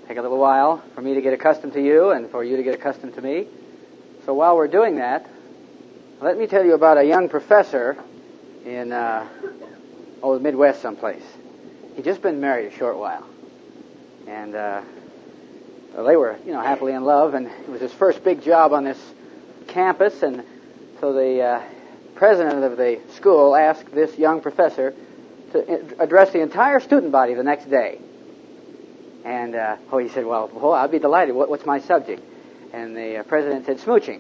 Take a little while for me to get accustomed to you and for you to get accustomed to me. So while we're doing that, let me tell you about a young professor in the Midwest someplace. He'd just been married a short while. And they were, happily in love, and it was his first big job on this campus, and so the president of the school asked this young professor to address the entire student body the next day. And he said, well, I'd be delighted. What's my subject? And the president said, smooching.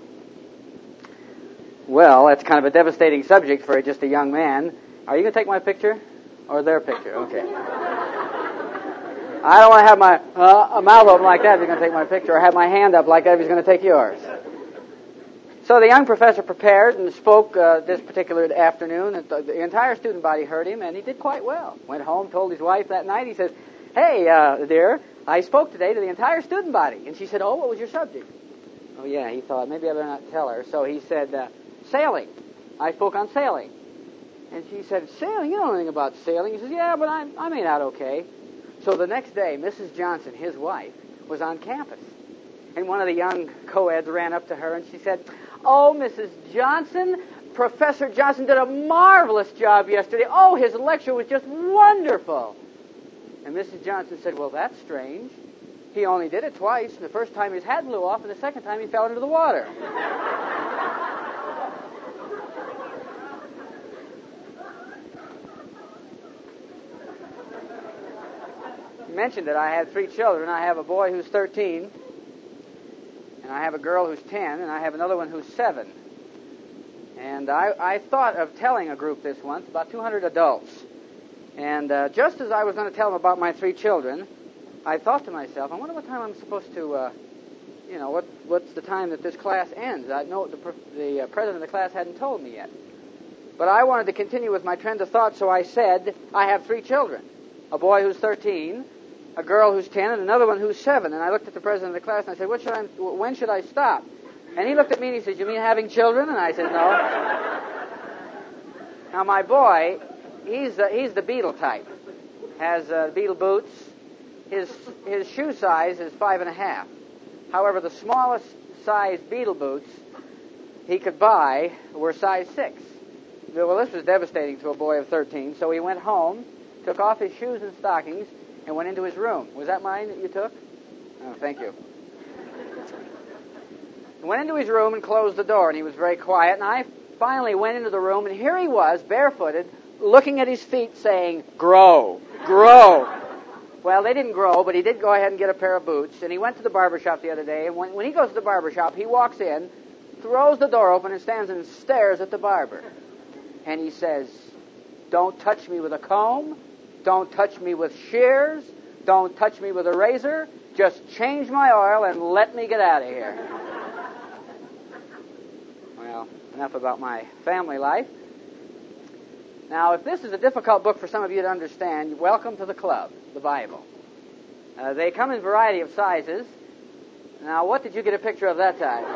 Well, that's kind of a devastating subject for just a young man. Are you going to take my picture? Or their picture? Okay. I don't want to have my mouth open like that if you're going to take my picture, or have my hand up like that if he's going to take yours. So the young professor prepared and spoke this particular afternoon. And the entire student body heard him, and he did quite well. Went home, told his wife that night. He says, hey, dear, I spoke today to the entire student body. And she said, oh, what was your subject? Oh, yeah, he thought, maybe I better not tell her. So he said, sailing. I spoke on sailing. And she said, sailing? You don't know anything about sailing. He says, yeah, but I made out okay. So the next day, Mrs. Johnson, his wife, was on campus. And one of the young co-eds ran up to her and she said, oh, Mrs. Johnson, Professor Johnson did a marvelous job yesterday. Oh, his lecture was just wonderful. And Mrs. Johnson said, well, that's strange. He only did it twice. The first time his hat blew off, and the second time he fell into the water. You mentioned that I had 3 children. I have a boy who's 13, and I have a girl who's 10, and I have another one who's 7. And I thought of telling a group this once, about 200 adults. And just as I was going to tell them about my 3 children, I thought to myself, I wonder what time I'm supposed to, what's the time that this class ends? I know the president of the class hadn't told me yet. But I wanted to continue with my trend of thought, so I said, I have 3 children. A boy who's 13, a girl who's 10, and another one who's 7. And I looked at the president of the class and I said, when should I stop? And he looked at me and he said, you mean having children? And I said, no. Now my boy, he's the Beatle type. Has Beatle boots. His shoe size is 5.5. However, the smallest size Beatle boots he could buy were size 6. Well, this was devastating to a boy of 13. So he went home, took off his shoes and stockings, and went into his room. Was that mine that you took? Oh, thank you. He went into his room and closed the door, and he was very quiet. And I finally went into the room, and here he was, barefooted, looking at his feet, saying, grow, grow. Well, they didn't grow, but he did go ahead and get a pair of boots. And he went to the barber shop the other day, and when he goes to the barber shop, he walks in, throws the door open, and stands and stares at the barber. And he says, don't touch me with a comb. Don't touch me with shears. Don't touch me with a razor. Just change my oil and let me get out of here. Well, enough about my family life. Now, if this is a difficult book for some of you to understand, welcome to the club, the Bible. They come in a variety of sizes. Now, what did you get a picture of that time?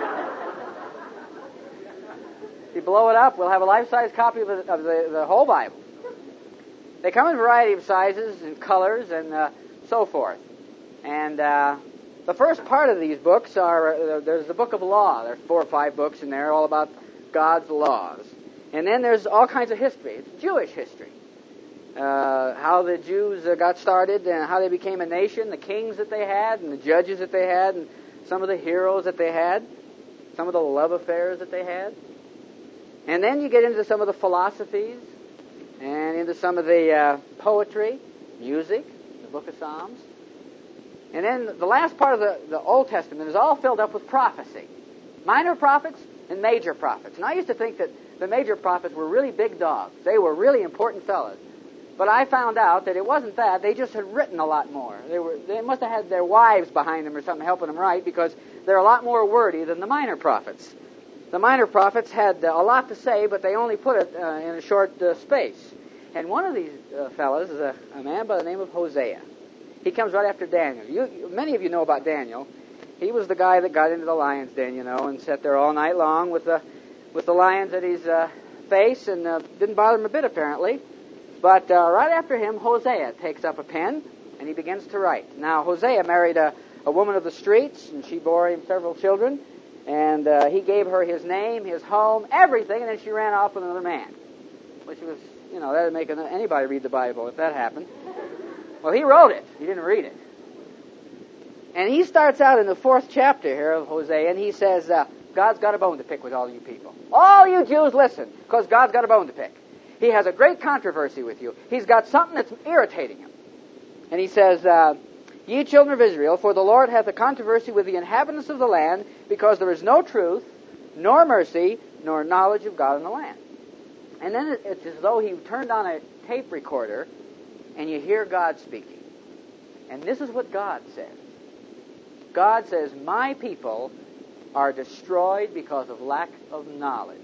If you blow it up, we'll have a life-size copy of the whole Bible. They come in a variety of sizes and colors and so forth. And the first part of these books there's the book of law. There's 4 or 5 books in there all about God's laws. And then there's all kinds of history. It's Jewish history. How the Jews got started and how they became a nation, the kings that they had and the judges that they had and some of the heroes that they had, some of the love affairs that they had. And then you get into some of the philosophies and into some of the poetry, music, the book of Psalms. And then the last part of the Old Testament is all filled up with prophecy. Minor prophets and major prophets. And I used to think that the major prophets were really big dogs. They were really important fellas. But I found out that it wasn't that. They just had written a lot more. They must have had their wives behind them or something helping them write, because they're a lot more wordy than the minor prophets. The minor prophets had a lot to say, but they only put it in a short space. And one of these fellas is a man by the name of Hosea. He comes right after Daniel. Many of you know about Daniel. He was the guy that got into the lion's den, and sat there all night long with the lions at his face, and didn't bother him a bit, apparently. But right after him, Hosea takes up a pen, And he begins to write. Now, Hosea married a woman of the streets, and she bore him several children. And he gave her his name, his home, everything, and then she ran off with another man. Which was, that would make anybody read the Bible if that happened. Well, he wrote it. He didn't read it. And he starts out in the 4th chapter here of Hosea, and he says, God's got a bone to pick with all you people. All you Jews, listen, because God's got a bone to pick. He has a great controversy with you. He's got something that's irritating him. And he says, Ye children of Israel, for the Lord hath a controversy with the inhabitants of the land, because there is no truth, nor mercy, nor knowledge of God in the land. And then it's as though he turned on a tape recorder, and you hear God speaking. And this is what God says. God says, My people are destroyed because of lack of knowledge.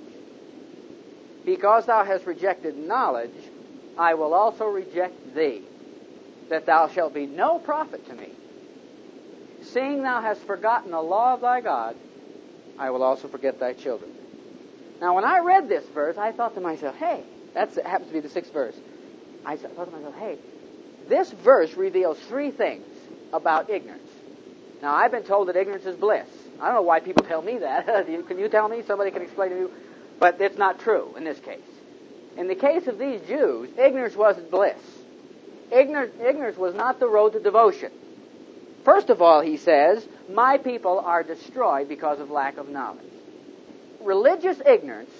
Because thou hast rejected knowledge, I will also reject thee, that thou shalt be no prophet to me. Seeing thou hast forgotten the law of thy God, I will also forget thy children. Now, when I read this verse, I thought to myself, hey, that happens to be the 6th verse. I thought to myself, hey, this verse reveals 3 things about ignorance. Now, I've been told that ignorance is bliss. I don't know why people tell me that. Can you tell me? Somebody can explain to you. But it's not true in this case. In the case of these Jews, ignorance wasn't bliss. Ignorance was not the road to devotion. First of all, he says, My people are destroyed because of lack of knowledge. Religious ignorance,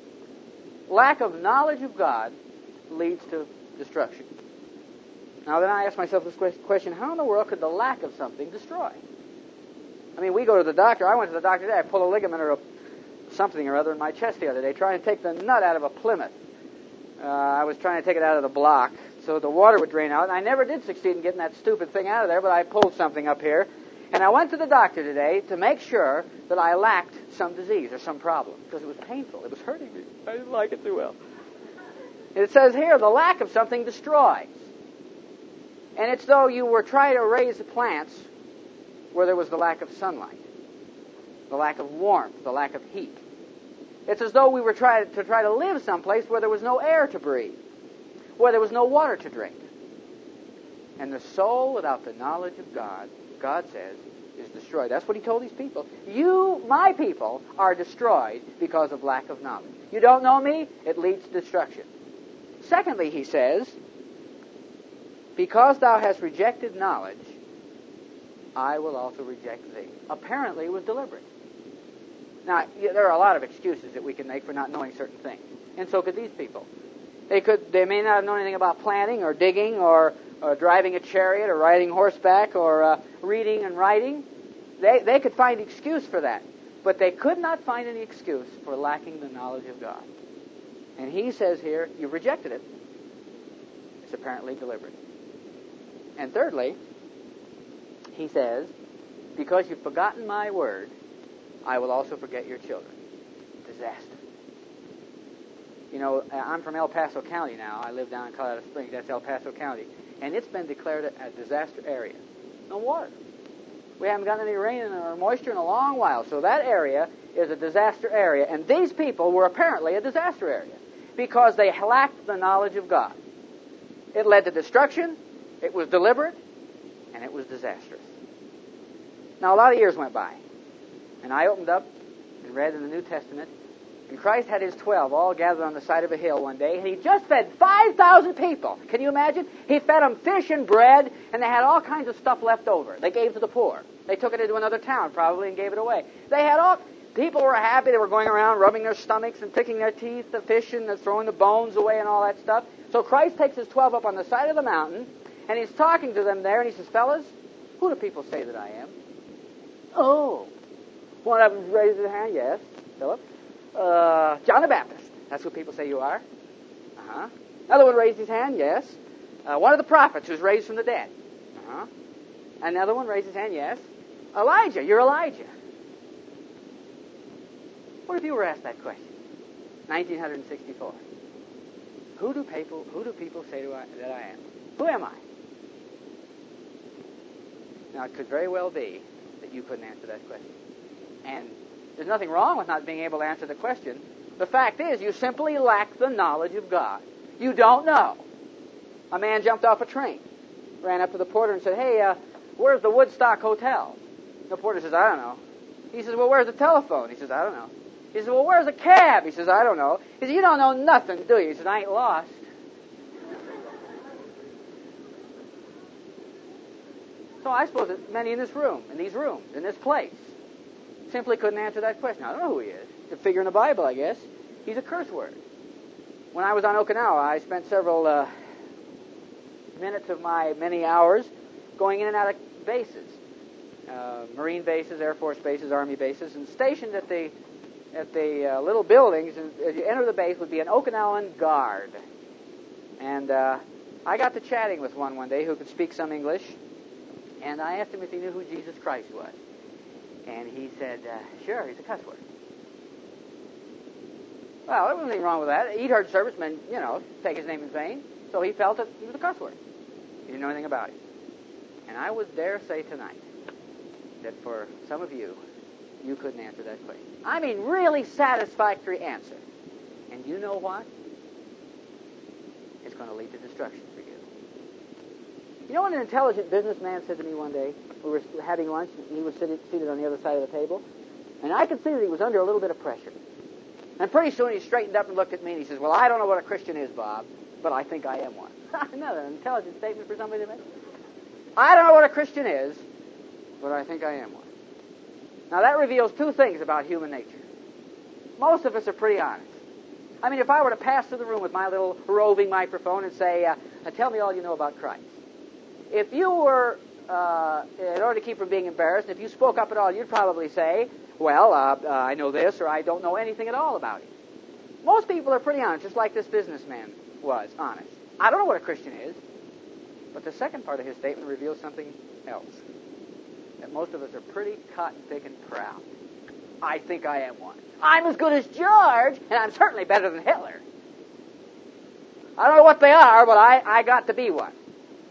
lack of knowledge of God, leads to destruction. Now then I ask myself this question, how in the world could the lack of something destroy? I mean, we go to the doctor. I went to the doctor today. I pulled a ligament or something or other in my chest the other day, trying to take the nut out of a Plymouth. I was trying to take it out of the block so the water would drain out, and I never did succeed in getting that stupid thing out of there, but I pulled something up here. And I went to the doctor today to make sure that I lacked some disease or some problem, because it was painful. It was hurting me. I didn't like it too well. It says here, the lack of something destroys. And it's though you were trying to raise plants where there was the lack of sunlight, the lack of warmth, the lack of heat. It's as though we were trying to live someplace where there was no air to breathe, where there was no water to drink. And the soul without the knowledge of God, God says, is destroyed. That's what he told these people. You, my people, are destroyed because of lack of knowledge. You don't know me? It leads to destruction. Secondly, he says, because thou hast rejected knowledge, I will also reject thee. Apparently it was deliberate. Now, there are a lot of excuses that we can make for not knowing certain things. And so could these people. They may not have known anything about planting or digging or driving a chariot or riding horseback or reading and writing. They could find excuse for that. But they could not find any excuse for lacking the knowledge of God. And he says here, you've rejected it. It's apparently deliberate. And thirdly, he says, because you've forgotten my word, I will also forget your children. Disaster. You know, I'm from El Paso County now. I live down in Colorado Springs. That's El Paso County. And it's been declared a disaster area. No water. We haven't gotten any rain or moisture in a long while. So that area is a disaster area. And these people were apparently a disaster area because they lacked the knowledge of God. It led to destruction. It was deliberate. And it was disastrous. Now, a lot of years went by. And I opened up and read in the New Testament. And Christ had his 12 all gathered on the side of a hill one day. And he just fed 5,000 people. Can you imagine? He fed them fish and bread. And they had all kinds of stuff left over. They gave to the poor. They took it into another town probably and gave it away. They had all... People were happy. They were going around rubbing their stomachs and picking their teeth, the fish, and throwing the bones away and all that stuff. So Christ takes his 12 up on the side of the mountain. And he's talking to them there. And he says, fellas, who do people say that I am? Oh. One of them raised his hand. Yes, Philip. John the Baptist. That's who people say you are. Uh-huh. Another one raised his hand. Yes. One of the prophets who's raised from the dead. Uh-huh. Another one raised his hand. Yes. Elijah. You're Elijah. What if you were asked that question? 1964. Who do people say that I am? Who am I? Now, it could very well be that you couldn't answer that question. And there's nothing wrong with not being able to answer the question. The fact is, you simply lack the knowledge of God. You don't know. A man jumped off a train. ran up to the porter and said, "Hey, where's the Woodstock Hotel?" The porter says, "I don't know." He says, "Well, where's the telephone?" He says, "I don't know." He says, "Well, where's the cab?" He says, "I don't know." He says, "You don't know nothing, do you?" He says, "I ain't lost." So I suppose that many in this room, in these rooms, in this place, simply couldn't answer that question. I don't know who he is. It's a figure in the Bible, I guess. He's a curse word. When I was on Okinawa, I spent several minutes of my many hours going in and out of bases. Marine bases, Air Force bases, Army bases, and stationed at the little buildings. And as you enter the base would be an Okinawan guard. And I got to chatting with one day who could speak some English, and I asked him if he knew who Jesus Christ was. And he said, "Sure, he's a cuss word." Well, there wasn't anything wrong with that. He'd heard servicemen, take his name in vain, so he felt that he was a cuss word. He didn't know anything about it. And I would dare say tonight that for some of you, you couldn't answer that question. I mean, really satisfactory answer. And you know what? It's going to lead to destruction for you. You know what an intelligent businessman said to me one day? We were having lunch, and he was seated on the other side of the table. And I could see that he was under a little bit of pressure. And pretty soon he straightened up and looked at me, and he says, "Well, I don't know what a Christian is, Bob, but I think I am one." Another intelligent statement for somebody to make. I don't know what a Christian is, but I think I am one. Now, that reveals two things about human nature. Most of us are pretty honest. I mean, if I were to pass through the room with my little roving microphone and say, "Tell me all you know about Christ." If you were, in order to keep from being embarrassed, if you spoke up at all, you'd probably say, "Well, I know this," or "I don't know anything at all about it." Most people are pretty honest, just like this businessman was honest. I don't know what a Christian is. But the second part of his statement reveals something else. That most of us are pretty cotton-picking and proud. I think I am one. I'm as good as George, and I'm certainly better than Hitler. I don't know what they are, but I got to be one.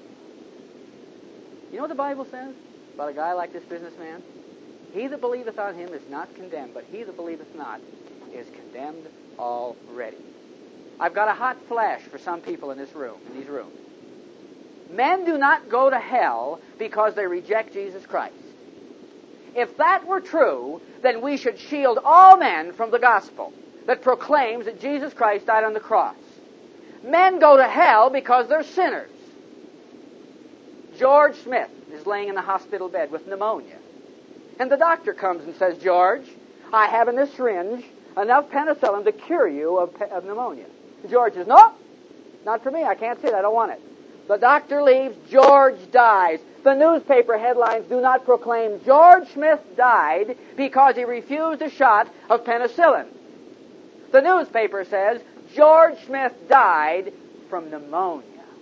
You know what the Bible says about a guy like this businessman? He that believeth on him is not condemned, but he that believeth not is condemned already. I've got a hot flash for some people in this room, in these rooms. Men do not go to hell because they reject Jesus Christ. If that were true, then we should shield all men from the gospel that proclaims that Jesus Christ died on the cross. Men go to hell because they're sinners. George Smith is laying in the hospital bed with pneumonia. And the doctor comes and says, "George, I have in this syringe enough penicillin to cure you of pneumonia." George says, "No, not for me. I can't see it. I don't want it." The doctor leaves. George dies. The newspaper headlines do not proclaim George Smith died because he refused a shot of penicillin. The newspaper says George Smith died from pneumonia.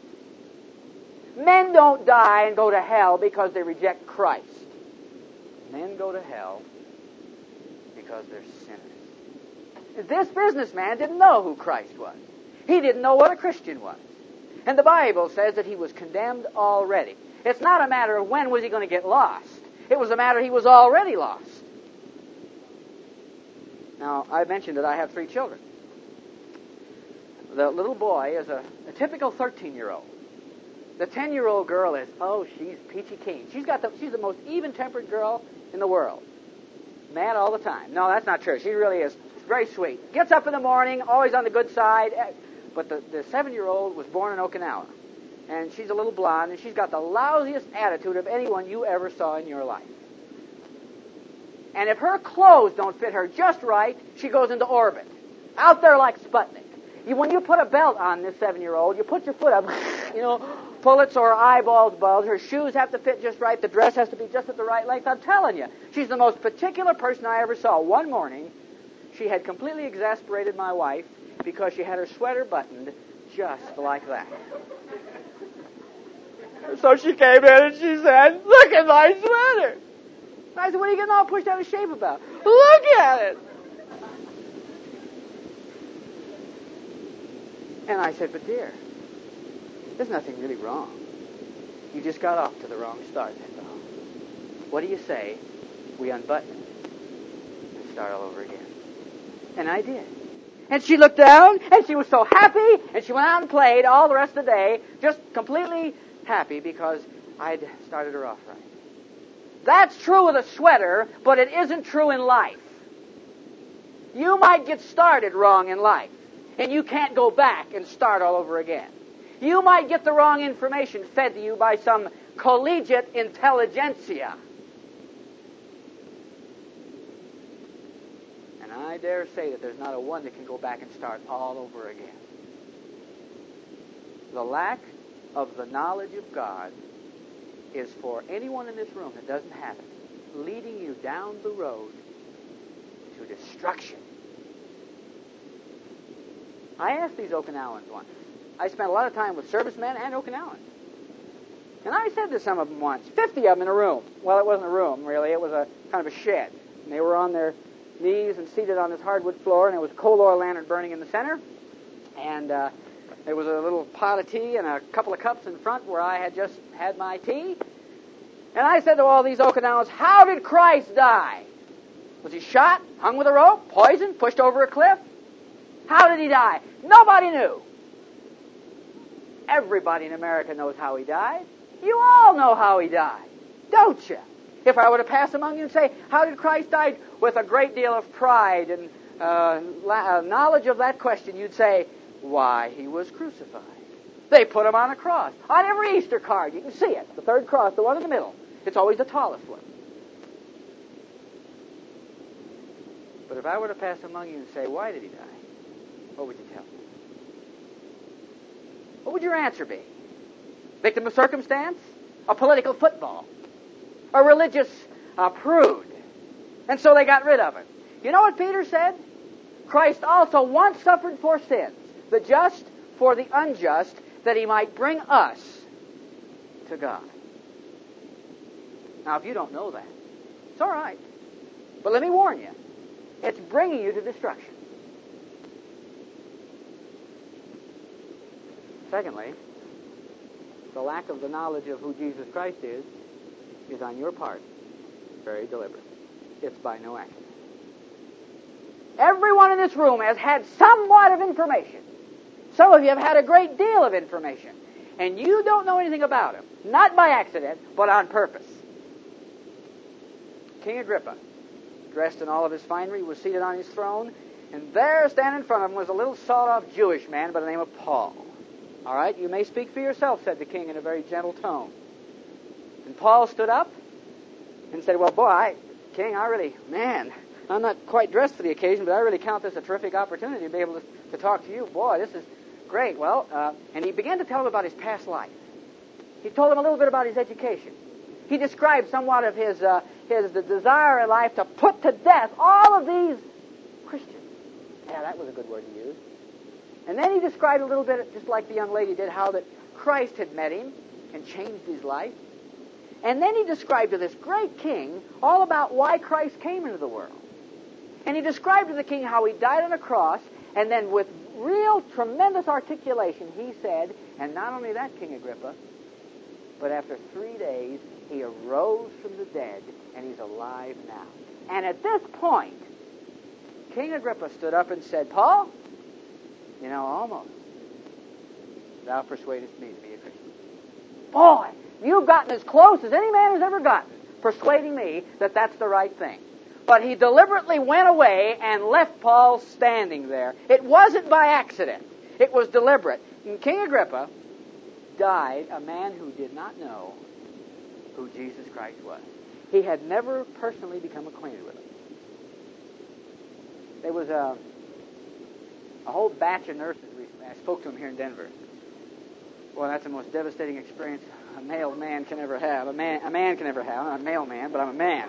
Men don't die and go to hell because they reject Christ. Men go to hell because they're sinners. This businessman didn't know who Christ was. He didn't know what a Christian was. And the Bible says that he was condemned already. It's not a matter of when was he going to get lost. It was a matter he was already lost. Now, I mentioned that I have 3 children. The little boy is a typical 13-year-old. The 10-year-old girl is, she's peachy keen. She's the most even-tempered girl in the world. Mad all the time. No, that's not true. She really is very sweet. Gets up in the morning, always on the good side. But the 7-year-old was born in Okinawa. And she's a little blonde, and she's got the lousiest attitude of anyone you ever saw in your life. And if her clothes don't fit her just right, she goes into orbit. Out there like Sputnik. When you put a belt on this 7-year-old, you put your foot up, pull it so her eyeballs bulge. Her shoes have to fit just right. The dress has to be just at the right length. I'm telling you, she's the most particular person I ever saw. One morning, she had completely exasperated my wife because she had her sweater buttoned just like that. So she came in and she said, "Look at my sweater." I said, "What are you getting all pushed out of shape about?" "Look at it." And I said, "But dear, there's nothing really wrong. You just got off to the wrong start, that's all. What do you say we unbutton it and start all over again?" And I did. And she looked down, and she was so happy, and she went out and played all the rest of the day, just completely happy because I'd started her off right. That's true with a sweater, but it isn't true in life. You might get started wrong in life, and you can't go back and start all over again. You might get the wrong information fed to you by some collegiate intelligentsia. And I dare say that there's not a one that can go back and start all over again. The lack of the knowledge of God is for anyone in this room that doesn't have it, leading you down the road to destruction. I asked these Okinawans once. I spent a lot of time with servicemen and Okinawans. And I said to some of them once, 50 of them in a room. Well, it wasn't a room, really. It was a kind of a shed. And they were on their knees and seated on this hardwood floor, and there was a coal oil lantern burning in the center. And there was a little pot of tea and a couple of cups in front where I had just had my tea. And I said to all these Okinawans, how did Christ die? Was he shot, hung with a rope, poisoned, pushed over a cliff? How did he die? Nobody knew. Everybody in America knows how he died. You all know how he died, don't you? If I were to pass among you and say, how did Christ die? With a great deal of pride and knowledge of that question, you'd say, why, he was crucified. They put him on a cross. On every Easter card, you can see it. The third cross, the one in the middle. It's always the tallest one. But if I were to pass among you and say, why did he die? What would you tell me? What would your answer be? Victim of circumstance? A political football? A religious prude? And so they got rid of it. You know what Peter said? Christ also once suffered for sins, the just for the unjust, that he might bring us to God. Now, if you don't know that, it's all right. But let me warn you, it's bringing you to destruction. Secondly, the lack of the knowledge of who Jesus Christ is on your part very deliberate. It's by no accident. Everyone in this room has had somewhat of information. Some of you have had a great deal of information, and you don't know anything about him. Not by accident, but on purpose. King Agrippa, dressed in all of his finery, was seated on his throne, and there, standing in front of him, was a little sawed-off Jewish man by the name of Paul. All right, you may speak for yourself, said the king in a very gentle tone. And Paul stood up and said, well, boy, King, I'm not quite dressed for the occasion, but I really count this a terrific opportunity to be able to talk to you. Boy, this is great. Well, and he began to tell him about his past life. He told him a little bit about his education. He described somewhat of his desire in life to put to death all of these Christians. Yeah, that was a good word to use. And then he described a little bit, just like the young lady did, how that Christ had met him and changed his life. And then he described to this great king all about why Christ came into the world. And he described to the king how he died on a cross, and then with real tremendous articulation, he said, and not only that, King Agrippa, but after 3 days, he arose from the dead, and he's alive now. And at this point, King Agrippa stood up and said, Paul, you know, almost, thou persuadest me to be a Christian. Boy, you've gotten as close as any man has ever gotten, persuading me that that's the right thing. But he deliberately went away and left Paul standing there. It wasn't by accident. It was deliberate. And King Agrippa died a man who did not know who Jesus Christ was. He had never personally become acquainted with him. There was a whole batch of nurses recently. I spoke to them here in Denver. Well, that's the most devastating experience a male man can ever have. A man can ever have. I'm not a male man, but I'm a man.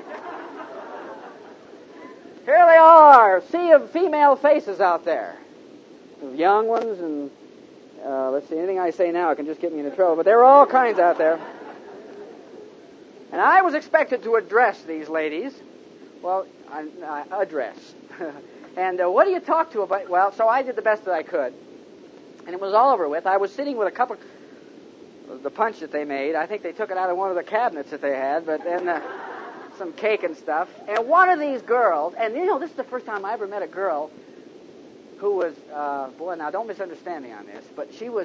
Here they are, a sea of female faces out there. Young ones, and let's see, anything I say now can just get me into trouble, but there are all kinds out there. And I was expected to address these ladies. Well, address. And what do you talk to about? Well, so I did the best that I could. And it was all over with. I was sitting with a cup of the punch that they made. I think they took it out of one of the cabinets that they had, but then some cake and stuff. And one of these girls, and you know, this is the first time I ever met a girl who was, boy, now don't misunderstand me on this, but she was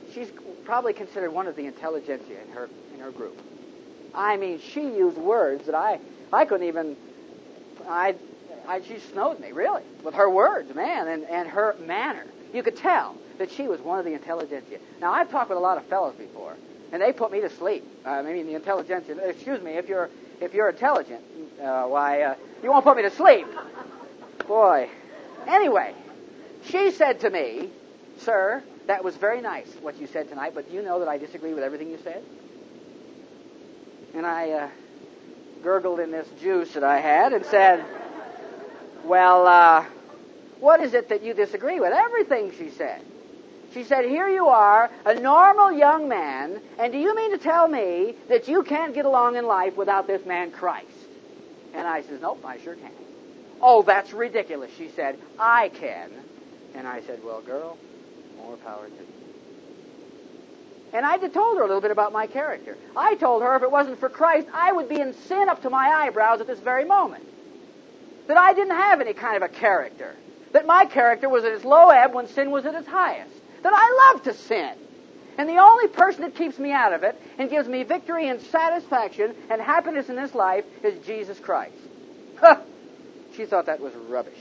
she's probably considered one of the intelligentsia in her group. I mean, she used words that I couldn't even. She snowed me, really, with her words, man, and her manner. You could tell that she was one of the intelligentsia. Now, I've talked with a lot of fellows before, and they put me to sleep. I mean, the intelligentsia. Excuse me, if you're intelligent, you won't put me to sleep. Boy. Anyway, she said to me, "Sir, that was very nice what you said tonight, but do you know that I disagree with everything you said?" And I gurgled in this juice that I had and said, "Well, what is it that you disagree with?" "Everything," she said. She said, "Here you are, a normal young man, and do you mean to tell me that you can't get along in life without this man Christ?" And I says, "Nope, I sure can." "Oh, that's ridiculous," she said. "I can." And I said, "Well, girl, more power to you." And I told her a little bit about my character. I told her if it wasn't for Christ, I would be in sin up to my eyebrows at this very moment. That I didn't have any kind of a character. That my character was at its low ebb when sin was at its highest. That I love to sin. And the only person that keeps me out of it and gives me victory and satisfaction and happiness in this life is Jesus Christ. Huh. She thought that was rubbish.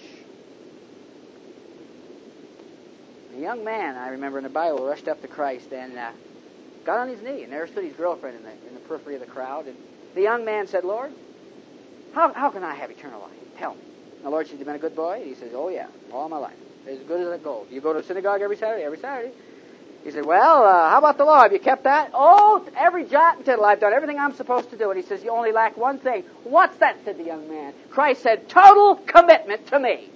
A young man, I remember in the Bible, rushed up to Christ and got on his knee, and there stood his girlfriend in the periphery of the crowd. And the young man said, "Lord, how can I have eternal life? Tell me." And the Lord said, "You've been a good boy?" He says, "Oh, yeah, all my life. As good as I go. You go to synagogue every Saturday?" "Every Saturday." He said, "Well, how about the law? Have you kept that?" "Oh, every jot and tittle. I've done everything I'm supposed to do." And he says, "You only lack one thing." "What's that?" said the young man. Christ said, "Total commitment to me."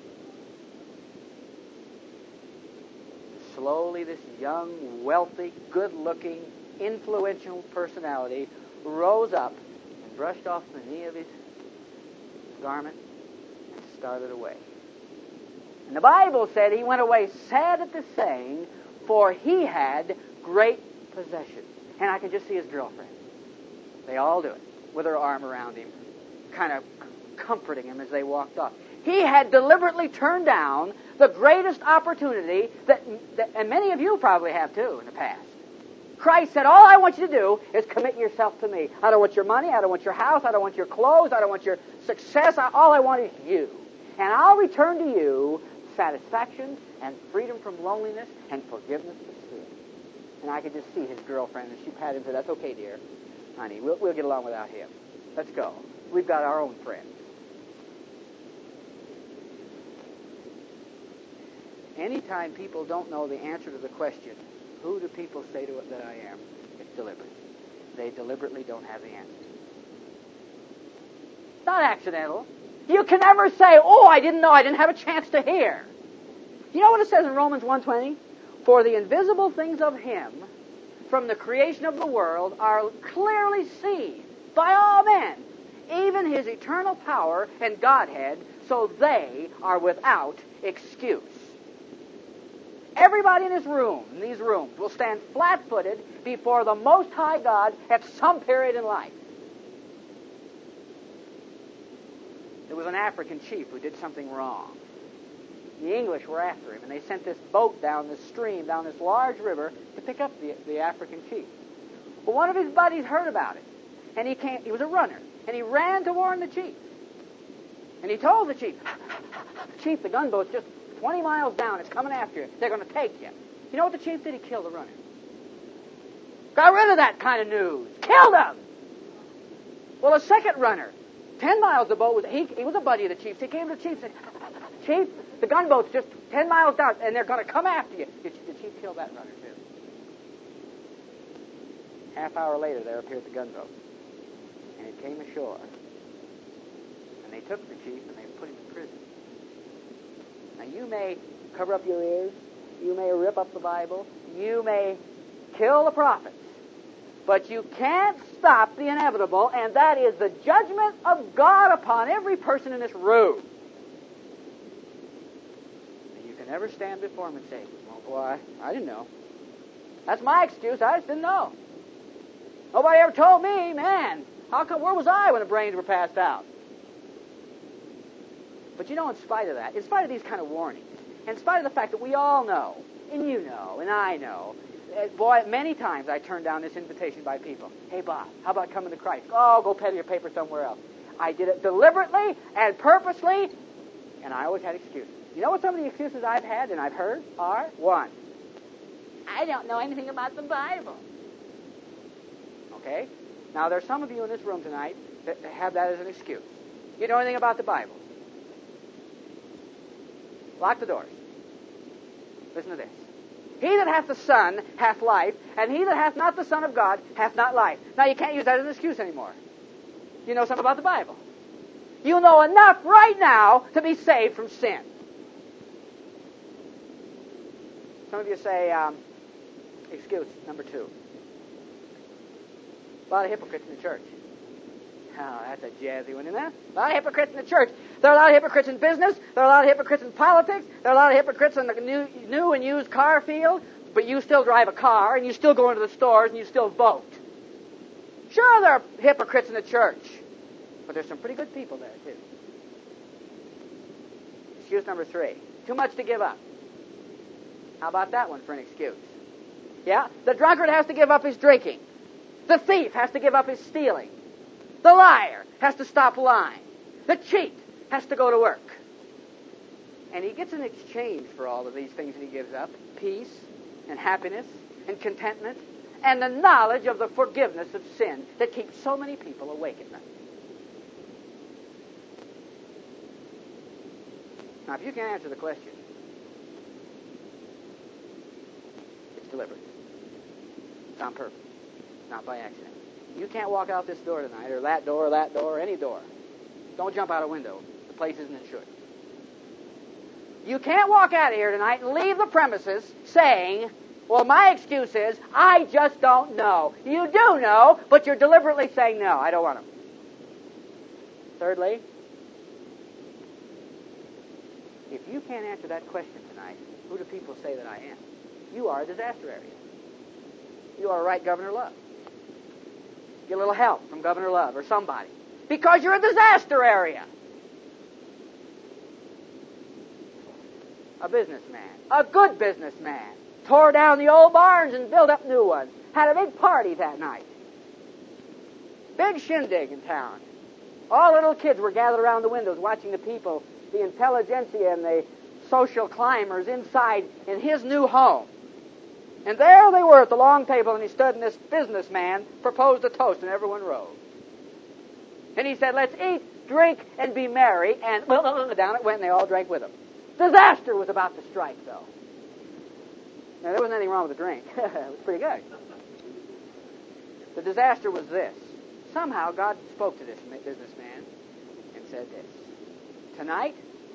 Slowly, this young, wealthy, good-looking, influential personality rose up and brushed off the knee of his garment and started away. And the Bible said he went away sad at the saying, for he had great possessions. And I could just see his girlfriend. They all do it, with her arm around him, kind of comforting him as they walked off. He had deliberately turned down the greatest opportunity that, and many of you probably have too in the past. Christ said, "All I want you to do is commit yourself to me. I don't want your money. I don't want your house. I don't want your clothes. I don't want your success. All I want is you. And I'll return to you satisfaction and freedom from loneliness and forgiveness of sin." And I could just see his girlfriend, and she patted him and said, "That's okay, dear. Honey, we'll get along without him. Let's go. We've got our own friends." Anytime people don't know the answer to the question, who do people say to it that I am? It's deliberate. They deliberately don't have the answer. It's not accidental. You can never say, "Oh, I didn't know, I didn't have a chance to hear." You know what it says in Romans 1:20? "For the invisible things of him from the creation of the world are clearly seen by all men, even his eternal power and Godhead, so they are without excuse." Everybody in these rooms, will stand flat-footed before the Most High God at some period in life. There was an African chief who did something wrong. The English were after him, and they sent this boat down this stream, down this large river, to pick up the African chief. Well, one of his buddies heard about it, and he was a runner, and he ran to warn the chief. And he told the chief, "Chief, the gunboat's just 20 miles down. It's coming after you. They're going to take you." You know what the chief did? He killed the runner. Got rid of that kind of news. Killed him. Well, a second runner, 10 miles the boat was. He was a buddy of the chief's. He came to the chief and said, "Chief, the gunboat's just 10 miles down, and they're going to come after you." The chief killed that runner, too. Half hour later, there appeared the gunboat. And it came ashore. And they took the chief and they put him in prison. Now, you may cover up your ears, you may rip up the Bible, you may kill the prophets, but you can't stop the inevitable, and that is the judgment of God upon every person in this room. And you can never stand before him and say, "Oh, boy, I didn't know. That's my excuse. I just didn't know. Nobody ever told me, man. Where was I when the brains were passed out?" But you know, in spite of that, in spite of these kind of warnings, in spite of the fact that we all know, and you know, and I know, Boy, many times I turned down this invitation by people. Hey, Bob, how about coming to Christ? Oh, go peddle your paper somewhere else. I did it deliberately and purposely, and I always had excuses. You know what some of the excuses I've had and I've heard are? One, I don't know anything about the Bible. Okay? Now, there's some of you in this room tonight that have that as an excuse. You know anything about the Bible? Lock the doors. Listen to this. He that hath the Son hath life, and he that hath not the Son of God hath not life. Now, you can't use that as an excuse anymore. You know something about the Bible. You know enough right now to be saved from sin. Some of you say, excuse, number 2. A lot of hypocrites in the church. Oh, that's a jazzy one, isn't it? A lot of hypocrites in the church. There are a lot of hypocrites in business. There are a lot of hypocrites in politics. There are a lot of hypocrites in the new and used car field. But you still drive a car, and you still go into the stores, and you still vote. Sure, there are hypocrites in the church. But there's some pretty good people there, too. Excuse number 3. Too much to give up. How about that one for an excuse? Yeah? The drunkard has to give up his drinking. The thief has to give up his stealing. The liar has to stop lying. The cheat has to go to work. And he gets in exchange for all of these things that he gives up: peace and happiness and contentment and the knowledge of the forgiveness of sin that keeps so many people awake at night. Now, if you can't answer the question, it's deliberate. It's on purpose. Not by accident. You can't walk out this door tonight, or that door, any door. Don't jump out a window. The place isn't insured. You can't walk out of here tonight and leave the premises saying, well, my excuse is, I just don't know. You do know, but you're deliberately saying, no, I don't want them. Thirdly, if you can't answer that question tonight, who do people say that I am? You are a disaster area. You are right Governor Love. Get a little help from Governor Love or somebody. Because you're a disaster area. A businessman, a good businessman, tore down the old barns and built up new ones. Had a big party that night. Big shindig in town. All the little kids were gathered around the windows watching the people, the intelligentsia and the social climbers inside in his new home. And there they were at the long table, and he stood, and this businessman proposed a toast, and everyone rose. And he said, let's eat, drink, and be merry, and down it went, and they all drank with him. Disaster was about to strike, though. Now, there wasn't anything wrong with the drink. It was pretty good. The disaster was this. Somehow, God spoke to this businessman and said this: tonight,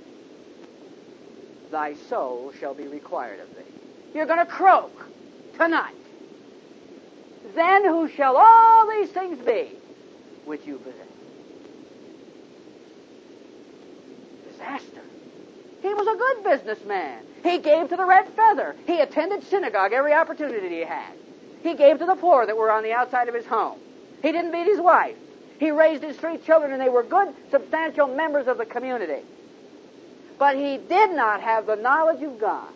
thy soul shall be required of thee. You're going to croak tonight. Then who shall all these things be which you possess? Disaster. He was a good businessman. He gave to the red feather. He attended synagogue every opportunity he had. He gave to the poor that were on the outside of his home. He didn't beat his wife. He raised his 3 children, and they were good, substantial members of the community. But he did not have the knowledge of God.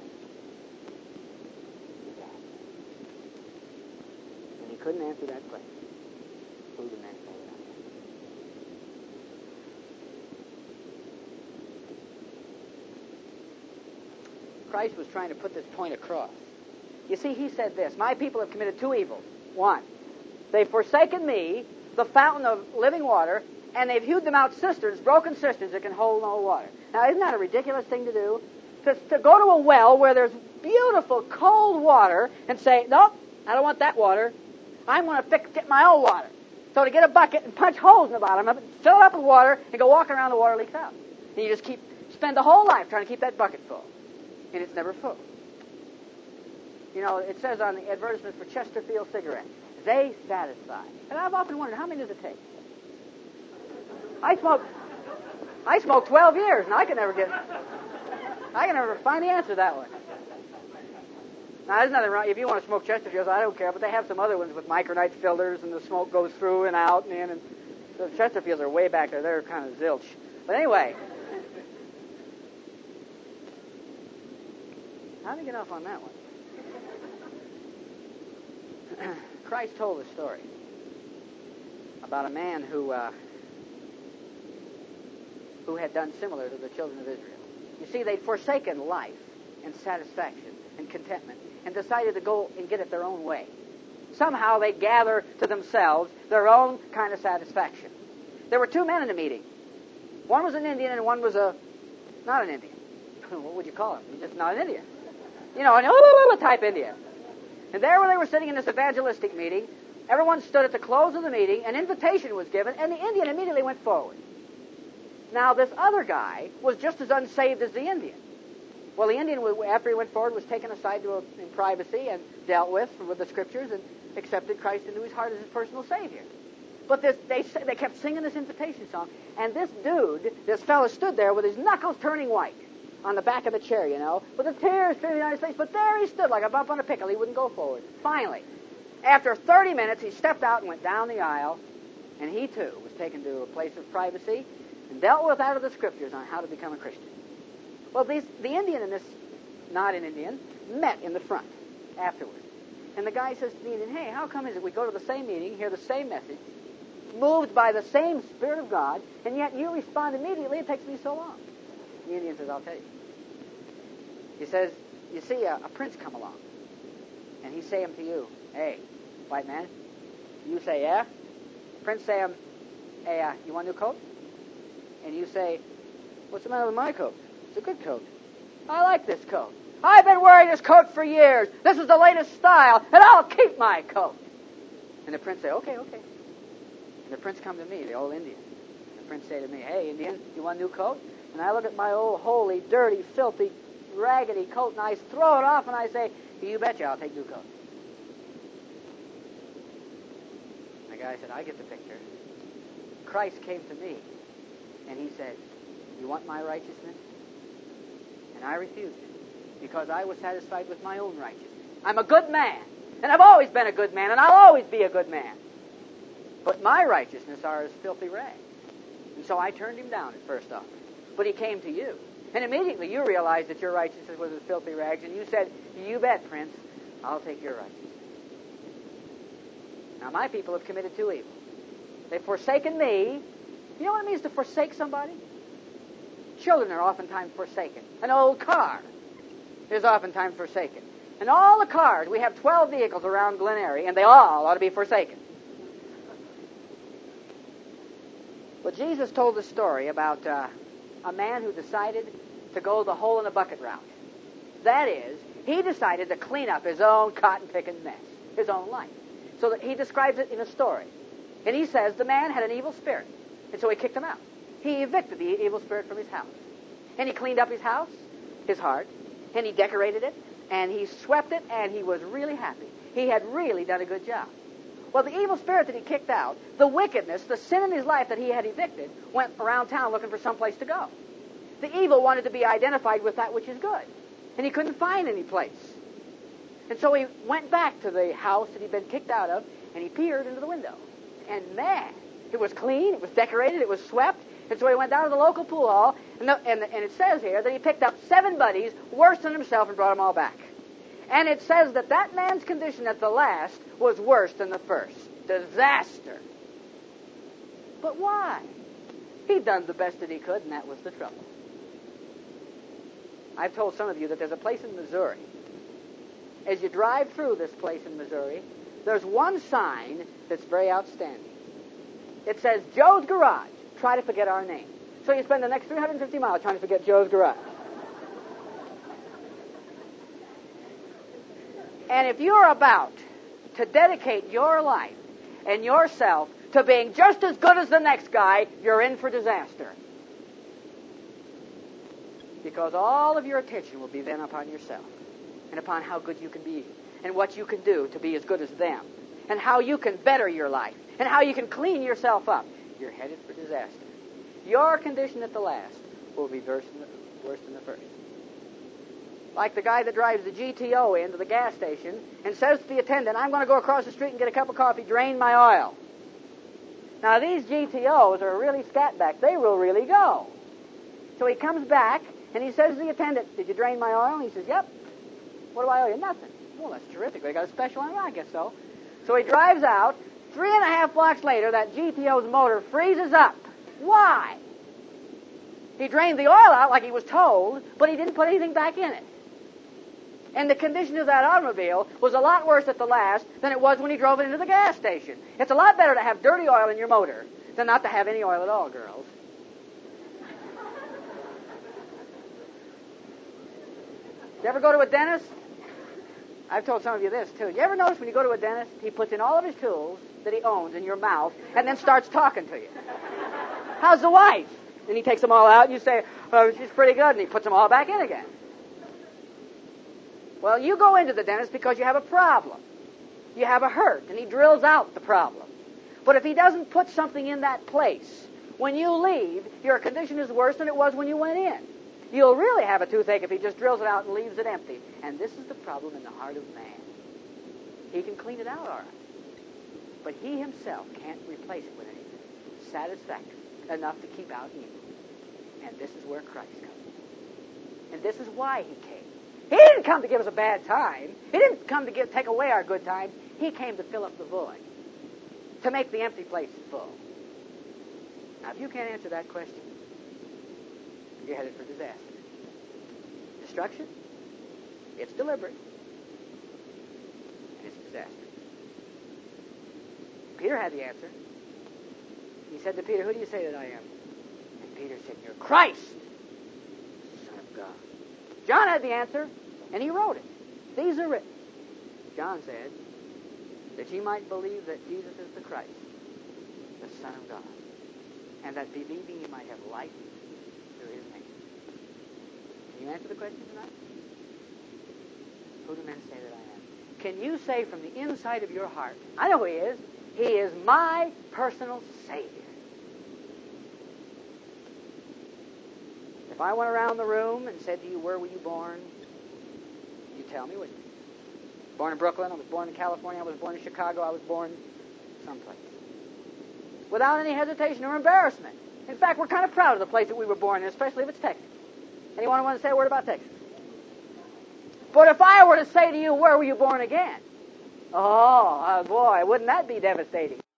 And he couldn't answer that question. Who the man say that? Christ was trying to put this point across. You see, he said this: my people have committed 2 evils. 1, they've forsaken me, the fountain of living water, and they've hewed them out cisterns, broken cisterns that can hold no water. Now, isn't that a ridiculous thing to do? To go to a well where there's beautiful cold water and say, nope, I don't want that water. I'm going to get my own water. So to get a bucket and punch holes in the bottom of it, fill it up with water, and go walking around, the water leaks out. And you just spend the whole life trying to keep that bucket full. And it's never full. You know, it says on the advertisement for Chesterfield cigarettes, they satisfy. And I've often wondered, how many does it take? I smoked 12 years, and I can never find the answer to that one. Now, there's nothing wrong. If you want to smoke Chesterfields, I don't care, but they have some other ones with micronite filters, and the smoke goes through and out and in, and the Chesterfields are way back there. They're kind of zilch. But anyway, how did I get off on that one? Christ told a story about a man who had done similar to the children of Israel. You see, they'd forsaken life and satisfaction and contentment and decided to go and get it their own way. Somehow they gather to themselves their own kind of satisfaction. There were two men in the meeting. One was an Indian and one was not an Indian. What would you call him? He's just not an Indian. You know, an type Indian. And there where they were sitting in this evangelistic meeting, everyone stood at the close of the meeting, an invitation was given, and the Indian immediately went forward. Now, this other guy was just as unsaved as the Indian. Well, the Indian, after he went forward, was taken aside in privacy and dealt with the Scriptures and accepted Christ into his heart as his personal Savior. But they kept singing this invitation song, and this fellow stood there with his knuckles turning white on the back of the chair, you know, with the tears streaming down his face, but there he stood like a bump on a pickle. He wouldn't go forward. Finally, after 30 minutes, he stepped out and went down the aisle, and he, too, was taken to a place of privacy and dealt with out of the Scriptures on how to become a Christian. Well, the Indian and this not-an-Indian met in the front afterwards. And the guy says to the Indian, hey, how come is it we go to the same meeting, hear the same message, moved by the same Spirit of God, and yet you respond immediately? It takes me so long. The Indian says, I'll tell you. He says, you see, a prince come along, and he say him to you, hey, white man, you say, yeah? Prince say him, hey, you want a new coat? And you say, what's the matter with my coat? It's a good coat. I like this coat. I've been wearing this coat for years. This is the latest style, and I'll keep my coat. And the prince say, okay. And the prince come to me, the old Indian. The prince say to me, hey, Indian, you want a new coat? And I look at my old, holy, dirty, filthy, raggedy coat, and I throw it off, and I say, you betcha, I'll take new coat. And the guy said, I get the picture. Christ came to me, and he said, you want my righteousness? And I refused it, because I was satisfied with my own righteousness. I'm a good man, and I've always been a good man, and I'll always be a good man. But my righteousness are as filthy rags. And so I turned him down at first off. But he came to you. And immediately you realized that your righteousness was as filthy rags, and you said, you bet, Prince, I'll take your righteousness. Now, my people have committed two evils. They've forsaken me. You know what it means to forsake somebody? Children are oftentimes forsaken. An old car is oftentimes forsaken. And all the cars, we have 12 vehicles around Glen Eyrie, and they all ought to be forsaken. But Jesus told a story about a man who decided to go the hole-in-a-bucket route. That is, he decided to clean up his own cotton-picking mess, his own life. So that he describes it in a story. And he says the man had an evil spirit, and so he kicked him out. He evicted the evil spirit from his house. And he cleaned up his house, his heart, and he decorated it, and he swept it, and he was really happy. He had really done a good job. Well, the evil spirit that he kicked out, the wickedness, the sin in his life that he had evicted, went around town looking for some place to go. The evil wanted to be identified with that which is good, and he couldn't find any place. And so he went back to the house that he'd been kicked out of, and he peered into the window. And man, it was clean, it was decorated, it was swept. And so he went down to the local pool hall, and it says here that he picked up 7 buddies worse than himself and brought them all back. And it says that that man's condition at the last was worse than the first. Disaster. But why? He'd done the best that he could, and that was the trouble. I've told some of you that there's a place in Missouri. As you drive through this place in Missouri, there's one sign that's very outstanding. It says, Joe's Garage. Try to forget our name. So you spend the next 350 miles trying to forget Joe's Garage. And if you're about to dedicate your life and yourself to being just as good as the next guy, you're in for disaster. Because all of your attention will be then upon yourself and upon how good you can be and what you can do to be as good as them and how you can better your life and how you can clean yourself up. You're headed for disaster. Your condition at the last will be worse than the first. Like the guy that drives the GTO into the gas station and says to the attendant, I'm going to go across the street and get a cup of coffee, drain my oil. Now, these GTOs are really scatback. They will really go. So he comes back, and he says to the attendant, did you drain my oil? And he says, yep. What do I owe you? Nothing. Well, that's terrific. They got a special on it? I guess so. So he drives out. 3.5 blocks later, that GTO's motor freezes up. Why? He drained the oil out like he was told, but he didn't put anything back in it. And the condition of that automobile was a lot worse at the last than it was when he drove it into the gas station. It's a lot better to have dirty oil in your motor than not to have any oil at all, girls. You ever go to a dentist? I've told some of you this, too. You ever notice when you go to a dentist, he puts in all of his tools that he owns in your mouth and then starts talking to you? How's the wife? And he takes them all out and you say, oh, she's pretty good, and he puts them all back in again. Well, you go into the dentist because you have a problem. You have a hurt, and he drills out the problem. But if he doesn't put something in that place, when you leave, your condition is worse than it was when you went in. You'll really have a toothache if he just drills it out and leaves it empty. And this is the problem in the heart of man. He can clean it out all right, but he himself can't replace it with anything satisfactory enough to keep out evil. And this is where Christ comes. And this is why he came. He didn't come to give us a bad time. He didn't come to take away our good times. He came to fill up the void, to make the empty places full. Now, if you can't answer that question, you're headed for disaster. Destruction, it's deliberate, and it's disaster. Peter had the answer. He said to Peter, who do you say that I am? And Peter said, you're Christ, Son of God. John had the answer, and he wrote it. These are written. John said, that ye might believe that Jesus is the Christ, the Son of God, and that believing ye might have life through his name. Can you answer the question tonight? Who do men say that I am? Can you say from the inside of your heart, I know who he is. He is my personal Savior. If I went around the room and said to you, where were you born? You tell me, wouldn't you? Born in Brooklyn, I was born in California, I was born in Chicago, I was born someplace. Without any hesitation or embarrassment. In fact, we're kind of proud of the place that we were born in, especially if it's Texas. Anyone want to say a word about Texas? But if I were to say to you, where were you born again? Oh, boy, wouldn't that be devastating?